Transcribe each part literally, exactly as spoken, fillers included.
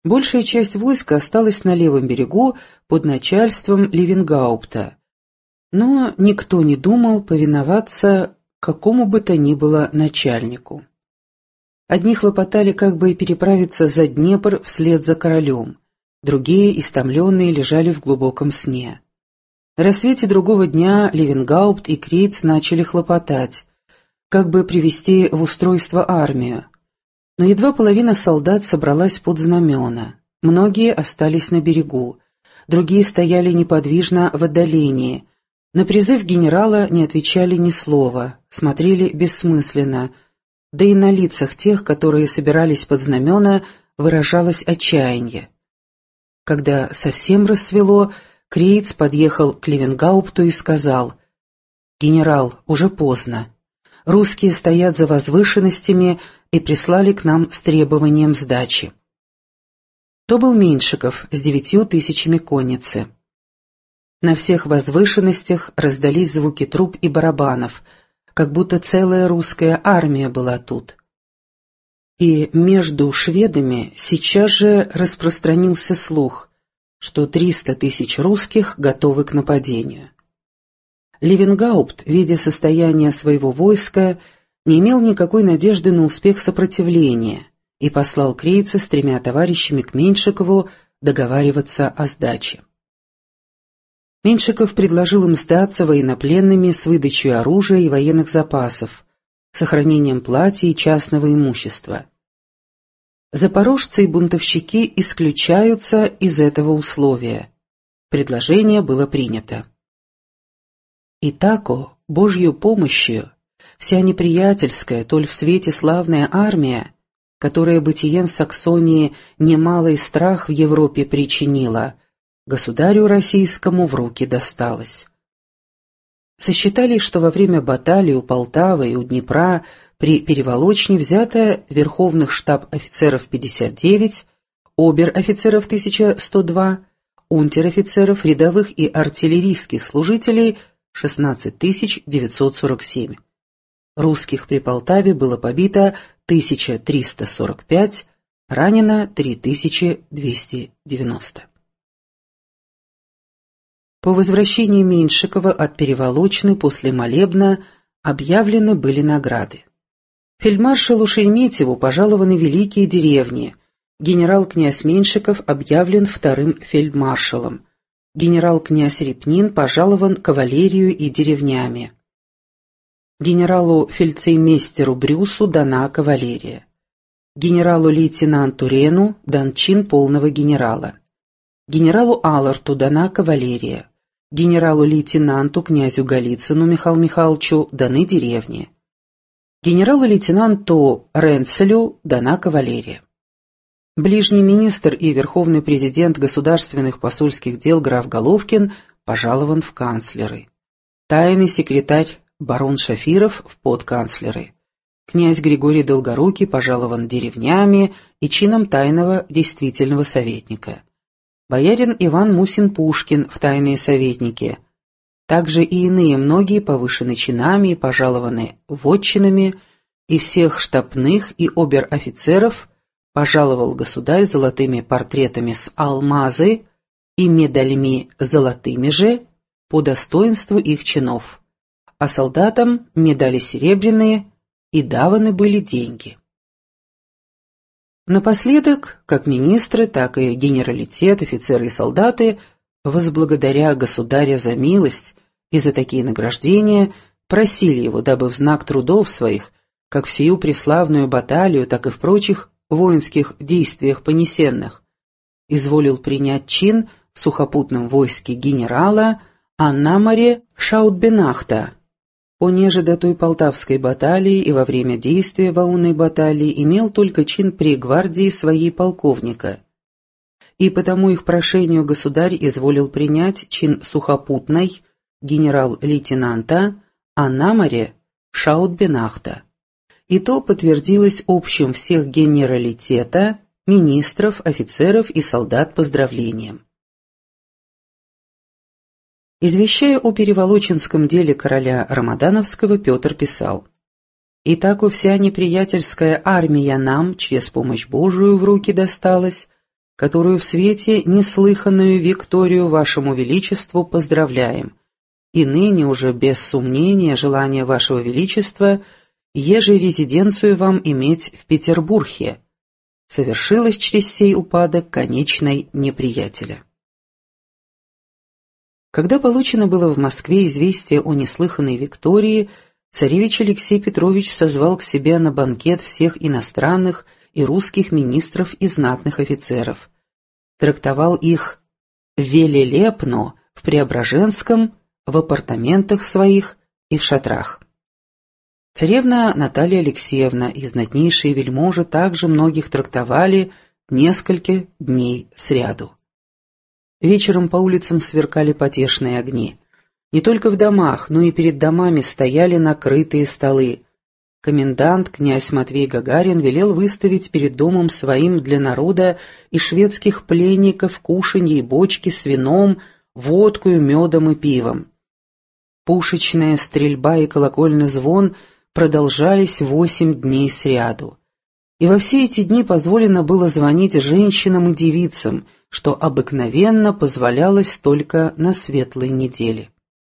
Большая часть войска осталась на левом берегу под начальством Левенгаупта, но никто не думал повиноваться какому бы то ни было начальнику. Одни хлопотали, как бы переправиться за Днепр вслед за королем, другие, истомленные, лежали в глубоком сне. На рассвете другого дня Левенгаупт и Крейц начали хлопотать, как бы привести в устройство армию. Но едва половина солдат собралась под знамена. Многие остались на берегу, другие стояли неподвижно в отдалении. На призыв генерала не отвечали ни слова, смотрели бессмысленно, да и на лицах тех, которые собирались под знамена, выражалось отчаяние. Когда совсем рассвело, Крейц подъехал к Левенгаупту и сказал: «Генерал, уже поздно. Русские стоят за возвышенностями и прислали к нам с требованием сдачи». То был Меньшиков с девятью тысячами конницы. На всех возвышенностях раздались звуки труб и барабанов, как будто целая русская армия была тут. И между шведами сейчас же распространился слух, что триста тысяч русских готовы к нападению. Левенгаупт, видя состояние своего войска, не имел никакой надежды на успех сопротивления и послал Крейца с тремя товарищами к Меньшикову договариваться о сдаче. Меньшиков предложил им сдаться военнопленными с выдачей оружия и военных запасов, сохранением платья и частного имущества. Запорожцы и бунтовщики исключаются из этого условия. Предложение было принято. Итако, Божью помощью, вся неприятельская, толь в свете славная армия, которая бытием в Саксонии немалый страх в Европе причинила, государю российскому в руки досталось. Сосчитали, что во время баталий у Полтавы и у Днепра при Переволочне взято верховных штаб-офицеров пятьдесят девять, обер-офицеров тысяча сто два, унтер-офицеров, рядовых и артиллерийских служителей шестнадцать тысяч девятьсот сорок семь. Русских при Полтаве было побито тысяча триста сорок пять, ранено три тысячи двести девяносто. По возвращении Меньшикова от Переволочны после молебна объявлены были награды. Фельдмаршалу Шереметьеву пожалованы великие деревни. Генерал-князь Меньшиков объявлен вторым фельдмаршалом. Генерал-князь Репнин пожалован кавалерию и деревнями. Генералу-фельдцеймейстеру Брюсу дана кавалерия. Генералу-лейтенанту Рену дан чин полного генерала. Генералу Алларту дана кавалерия. Генералу-лейтенанту князю Голицыну Михаилу Михайловичу даны деревни. Генералу-лейтенанту Ренцелю дана кавалерия. Ближний министр и верховный президент государственных посольских дел граф Головкин пожалован в канцлеры. Тайный секретарь барон Шафиров в подканцлеры. Князь Григорий Долгорукий пожалован деревнями и чином тайного действительного советника. Боярин Иван Мусин-Пушкин в тайные советники. Также и иные многие повышены чинами и пожалованы вотчинами, и всех штабных и обер-офицеров пожаловал государь золотыми портретами с алмазы и медалями золотыми же по достоинству их чинов, а солдатам медали серебряные и даваны были деньги. Напоследок, как министры, так и генералитет, офицеры и солдаты, возблагодаря государя за милость и за такие награждения, просили его, дабы в знак трудов своих, как в сию преславную баталию, так и в прочих воинских действиях понесенных, изволил принять чин в сухопутном войске генерала, а на море Шаутбенахта. Понеже до той Полтавской баталии и во время действия военной баталии имел только чин при гвардии своей полковника, и потому их прошению государь изволил принять чин сухопутной генерал-лейтенанта, а на море Шаутбенахта. И то подтвердилось общим всех генералитета, министров, офицеров и солдат поздравлением. Извещая о переволочинском деле короля Рамадановского, Петр писал: «Итако вся неприятельская армия нам, через помощь Божию в руки досталась, которую в свете неслыханную Викторию вашему величеству поздравляем, и ныне уже без сомнения желание вашего величества, еже резиденцию вам иметь в Петербурге, совершилось через сей упадок конечной неприятеля. Когда получено было в Москве известие о неслыханной Виктории, царевич Алексей Петрович созвал к себе на банкет всех иностранных и русских министров и знатных офицеров, трактовал их велелепно в Преображенском, в апартаментах своих и в шатрах. Царевна Наталья Алексеевна и знатнейшие вельможи также многих трактовали несколько дней сряду. Вечером по улицам сверкали потешные огни. Не только в домах, но и перед домами стояли накрытые столы. Комендант, князь Матвей Гагарин, велел выставить перед домом своим для народа и шведских пленников кушанье и бочки с вином, водкою, медом и пивом. Пушечная стрельба и колокольный звон продолжались восемь дней сряду. И во все эти дни позволено было звонить женщинам и девицам, что обыкновенно позволялось только на светлой неделе.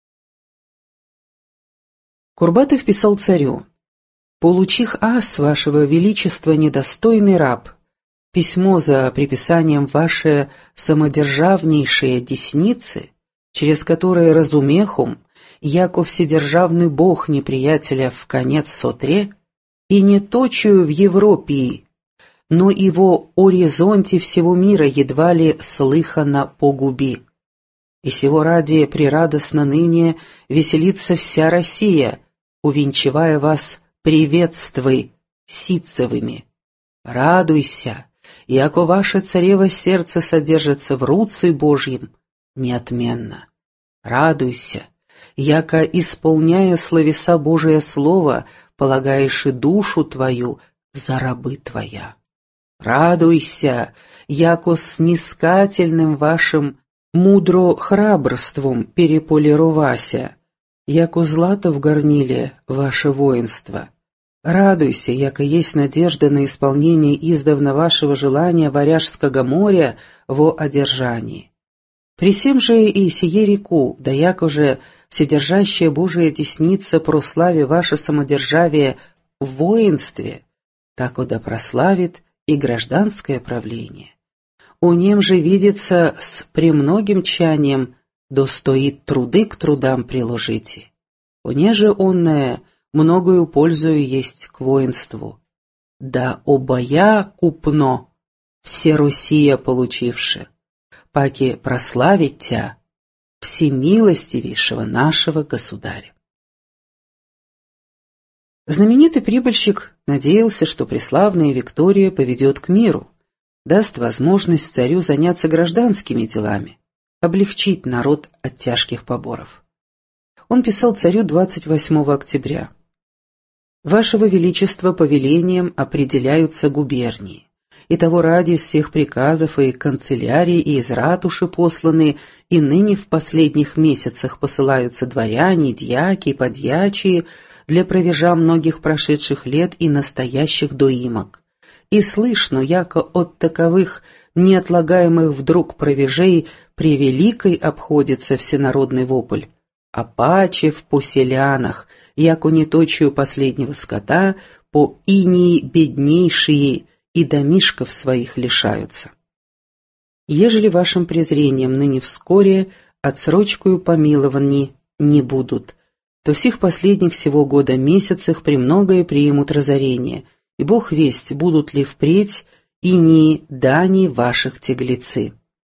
Курбатов писал царю: «Получих ас, вашего величества, недостойный раб, письмо за приписанием ваше самодержавнейшие десницы, через которое разумехум, яко вседержавный бог неприятеля в конец сотре, и не точую в Европе, но его оризонте всего мира едва ли слыхано погуби. И сего ради прерадостно ныне веселится вся Россия, увенчивая вас приветствой ситцевыми. Радуйся, яко ваше царево сердце содержится в руце Божьем неотменно. Радуйся, яко, исполняя словеса Божие Слово, полагаешь и душу твою за рабы твоя. Радуйся, яко снискательным вашим мудро храбрством переполировася, яко злато в горниле ваше воинство. Радуйся, яко есть надежда на исполнение издавна вашего желания Варяжского моря во одержании. При сем же и сие реку, да яко же вседержащая Божия десница прослави ваше самодержавие в воинстве, тако да прославит и гражданское правление. У нем же видится с премногим чанием, достоит труды к трудам приложите. Понеже онное многою пользою есть к воинству. Да обая купно, все Россия получивши, паки прославить тя, всемилостивейшего нашего государя. Знаменитый прибыльщик надеялся, что преславная Виктория поведет к миру, даст возможность царю заняться гражданскими делами, облегчить народ от тяжких поборов. Он писал царю двадцать восьмого октября. «Вашего Величества повелением определяются губернии, и того ради из всех приказов и канцелярий и из ратуши посланы, и ныне в последних месяцах посылаются дворяне, дьяки и подьячие для провежа многих прошедших лет и настоящих доимок. И слышно, яко от таковых неотлагаемых вдруг провежей превеликой обходится всенародный вопль, а паче в поселянах, яко неточию последнего скота, по инии беднейшие и домишков своих лишаются. Ежели вашим презрением ныне вскоре отсрочкою помилованни не будут, то в сих последних сего года месяцах премногое примут разорение, и Бог весть, будут ли впредь инии дани ваших теглецы.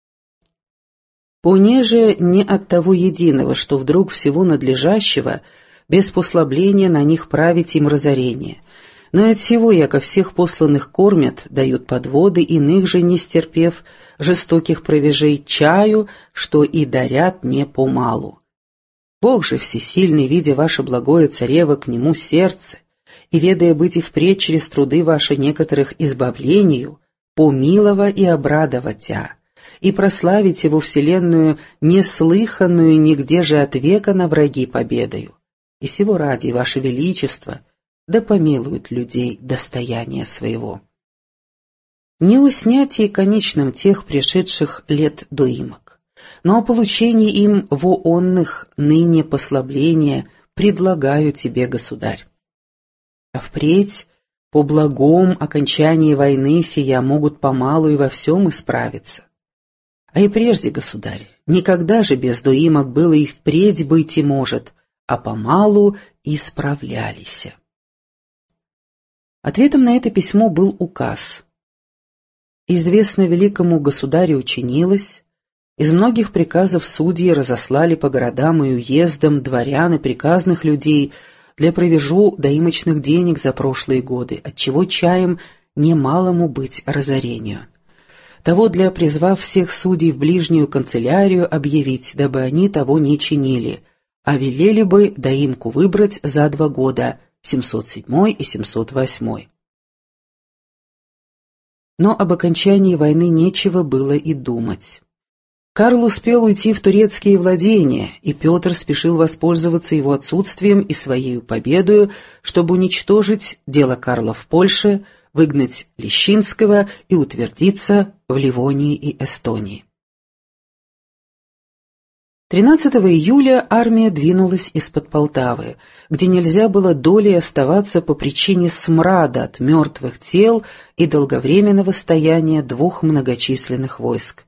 Понеже не от того единого, что вдруг всего надлежащего, без послабления на них править им разорение, но и от всего, яко всех посланных кормят, дают подводы, иных же не стерпев жестоких провежей чаю, что и дарят не помалу. Бог же всесильный, видя ваше благое царево к нему сердце, и ведая быть и впредь через труды ваши некоторых избавлению, помилова и обрадоватя, и прославить его вселенную неслыханную нигде же от века на враги победою. И сего ради, ваше величество, да помилует людей достояния своего. не о снятии конечном тех пришедших лет доимок, но о получении им воонных ныне послабления предлагаю тебе, государь. А впредь, по благом окончании войны сия могут помалу и во всем исправиться. А и прежде, государь, никогда же без доимок было и впредь быть и может, а помалу исправлялись. Ответом на это письмо был указ. Известно великому государю учинилось, из многих приказов судьи разослали по городам и уездам дворян и приказных людей для провежу доимочных денег за прошлые годы, отчего чаем немалому быть разорению. Того для призвав всех судей в ближнюю канцелярию объявить, дабы они того не чинили, а велели бы доимку выбрать за два года, семьсот седьмой и семьсот восьмой. Но об окончании войны нечего было и думать. Карл успел уйти в турецкие владения, и Петр спешил воспользоваться его отсутствием и своей победою, чтобы уничтожить дело Карла в Польше, выгнать Лещинского и утвердиться в Ливонии и Эстонии. тринадцатого июля армия двинулась из-под Полтавы, где нельзя было долей оставаться по причине смрада от мертвых тел и долговременного стояния двух многочисленных войск.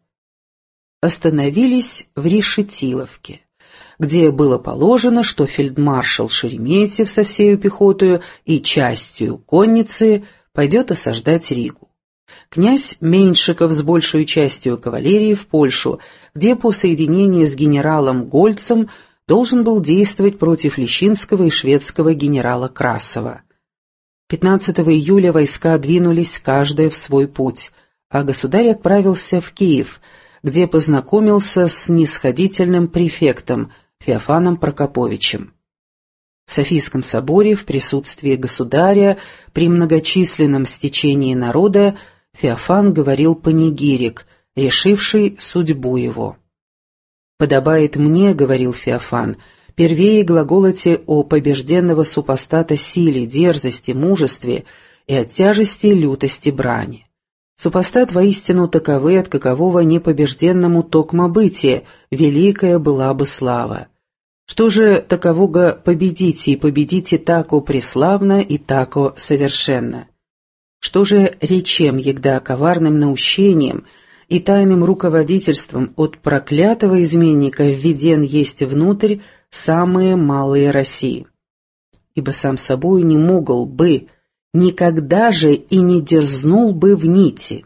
Остановились в Решетиловке, где было положено, что фельдмаршал Шереметьев со всею пехотою и частью конницы пойдет осаждать Ригу. Князь Меньшиков с большей частью кавалерии в Польшу, где по соединении с генералом Гольцем должен был действовать против Лещинского и шведского генерала Красова. пятнадцатого июля войска двинулись каждая в свой путь, а государь отправился в Киев, где познакомился с снисходительным префектом Феофаном Прокоповичем. В Софийском соборе в присутствии государя при многочисленном стечении народа Феофан говорил панигирик, решивший судьбу его. «Подобает мне, — говорил Феофан, — первее глаголоте о побежденного супостата силе, дерзости, мужестве и от тяжести лютости брани. Супостат воистину таковы, от какового непобежденному токмо бытие, великая была бы слава. Что же такового победите, и победите тако преславно и тако совершенно? Что же речем, егда коварным наущением и тайным руководительством от проклятого изменника введен есть внутрь самые малые России? Ибо сам собою не могл бы, никогда же и не дерзнул бы в нити.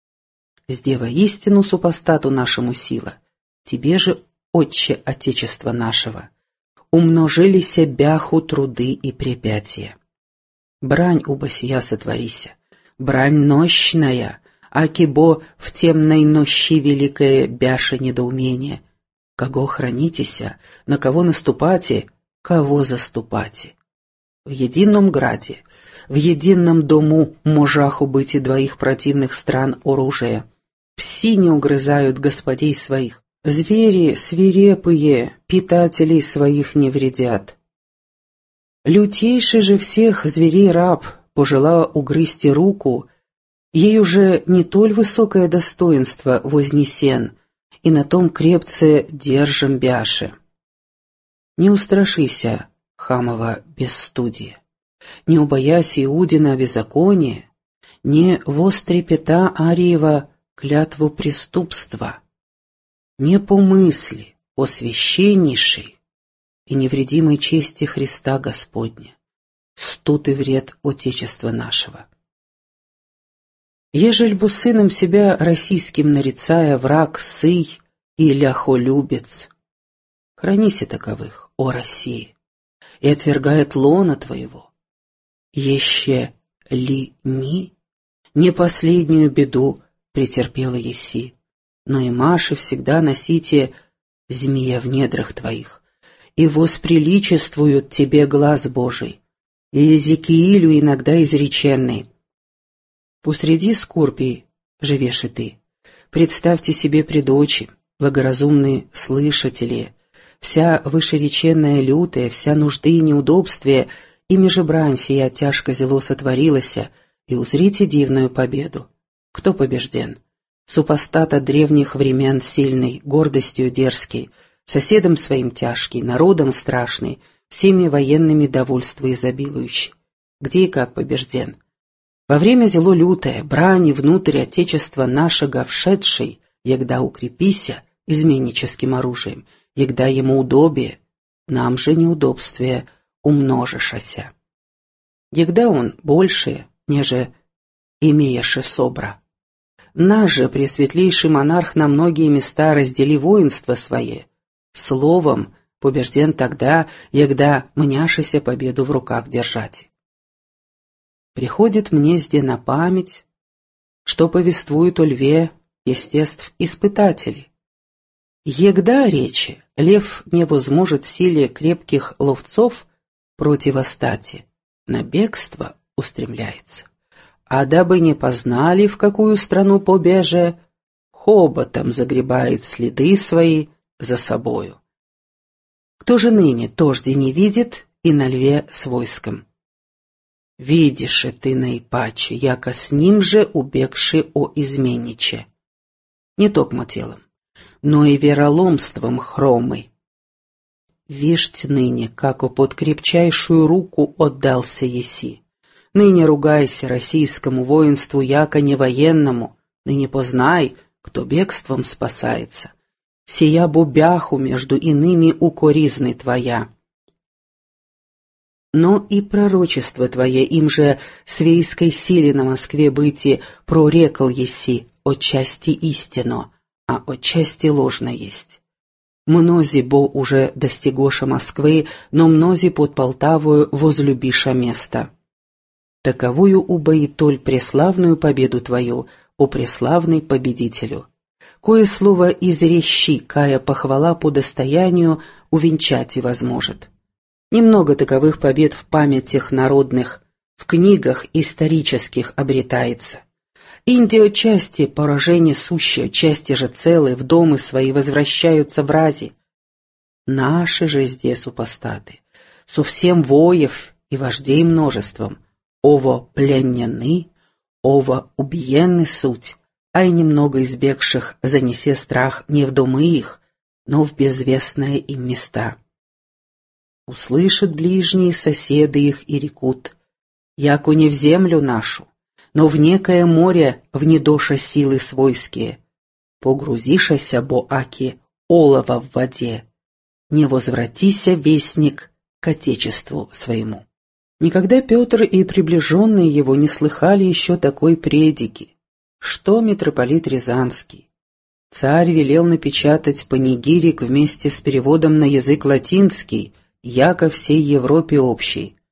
Сделай истину супостату нашему сила, тебе же, отче Отечества нашего, умножилися бяху труды и препятия. Брань убо сия сотворися, брань нощная, акибо в темной нощи великое бяше недоумение. Кого хранитеся, на кого наступате, кого заступате? В едином граде, в едином дому можаху быть и двоих противных стран оружия. Пси не угрызают господей своих, звери свирепые питателей своих не вредят. Лютейший же всех зверей раб пожелал угрызти руку, ей уже не толь высокое достоинство вознесен, и на том крепце держим бяше. Не устрашися, хамова бесстудия, не убоясь Иудина беззакония, не вострепета Ариева клятву преступства, не помысли о священнейшей и невредимой чести Христа Господня, студ и вред Отечества нашего. Ежель бу сыном себя российским нарицая враг сый и ляхолюбец, хранися таковых, о России, и отвергает лона твоего. Еще ли ми не последнюю беду претерпела еси, но и Маше всегда носите змея в недрах твоих, и восприличествуют тебе глаз Божий, и Езекиилю иногда изреченный. Посреди скорбей живешь и ты. Представьте себе пред очи, благоразумные слышатели, вся вышереченная лютая, вся нужды и неудобствия, ими же брань сия тяжко зело сотворилася, и узрите дивную победу. Кто побежден? Супостат от древних времен сильный, гордостью дерзкий, соседом своим тяжкий, народом страшный, всеми военными довольства изобилующий. Где и как побежден? Во время зело лютое, брани внутрь отечества нашего вшедшей, егда укрепися изменническим оружием, егда ему удобие, нам же неудобствие умножишася. Егда он большее, неже имееше собра. Наш же пресветлейший монарх на многие места раздели воинство свое, словом побежден тогда, егда мняшися победу в руках держать. Приходит мне сде на память, что повествует о льве естеств испытателей. Егда речи лев не возможет силе крепких ловцов противостати, на бегство устремляется. А дабы не познали, в какую страну побеже, хоботом загребает следы свои за собою. Кто же ныне тожди не видит и на льве с войском? Видишь и ты наипаче, яко с ним же убегши о изменниче. Не токмо телом, но и вероломством хромый. Вишь ныне, како под крепчайшую руку отдался еси. Ныне ругайся российскому воинству, яко не военному, ныне познай, кто бегством спасается. Сия бубяху между иными укоризны твоя. Но и пророчество твое им же свейской силе на Москве быти прорекал еси, отчасти истинно, а отчасти ложно есть. Мнози бо уже достигоша Москвы, но мнози под Полтавою возлюбиша место. Таковую убоитоль преславную победу твою, о преславный победителю. Кое слово изрещи, кая похвала по достоянию увенчать и возможет. Немного таковых побед в памятях народных, в книгах исторических обретается. Индия части поражения сущие, части же целые в домы свои возвращаются в рази. Наши же здесь супостаты, со всем воев и вождей множеством, ово пленены, ово убиенны суть, а и немного избегших занесе страх не в домы их, но в безвестные им места. Услышат ближние соседи их и рекут, яко не в землю нашу, но в некое море внедоша силы свойские. Погрузишася, бо аки олова в воде, не возвратися, вестник, к отечеству своему. Никогда Петр и приближенные его не слыхали еще такой предики, что митрополит Рязанский. Царь велел напечатать панигирик вместе с переводом на язык латинский, яко всей Европе общий.